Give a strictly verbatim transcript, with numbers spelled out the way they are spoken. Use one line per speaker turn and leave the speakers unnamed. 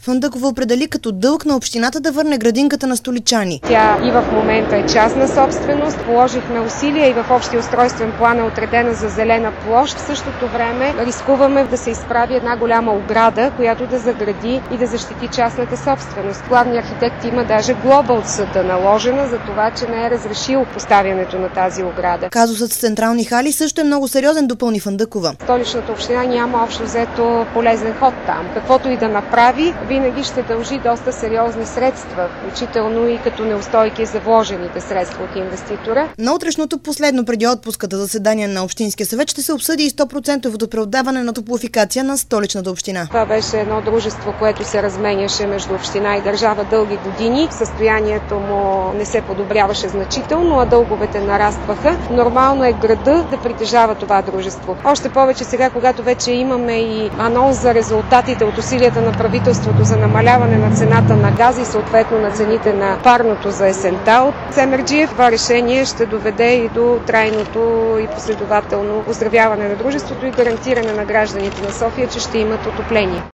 Фандъкова определи като дълг на общината да върне градинката на столичани.
Тя и в момента е частна собственост. Положихме усилия и в общия устройствен план е отредена за зелена площ. В същото време рискуваме да се изправи една голяма ограда, която да загради и да защити частната собственост. Главният архитект има даже глоба от съда наложена за това, че не е разрешил поставянето на тази ограда.
Казусът с централни хали също е много сериозен, допълни Фандъкова.
Столичната община няма общо взето полезен ход там. Каквото и да направи, винаги ще дължи доста сериозни средства, включително и като неустойки за вложените средства от инвеститора.
На утрешното последно преди отпуската заседание на Общинския съвет ще се обсъди и сто процента преотдаване на топлофикация на Столичната община.
Това беше едно дружество, което се разменяше между община и държава дълги години. Състоянието му не се подобряваше значително, а дълговете нарастваха. Нормално е града да притежава това дружество. Още повече сега, когато вече имаме и анонс за резултатите от усилията на правителството за намаляване на цената на газа и съответно на цените на парното за есента от Семерджиев, това решение ще доведе и до трайното и последователно оздравяване на дружеството и гарантиране на гражданите на София, че ще имат отопление.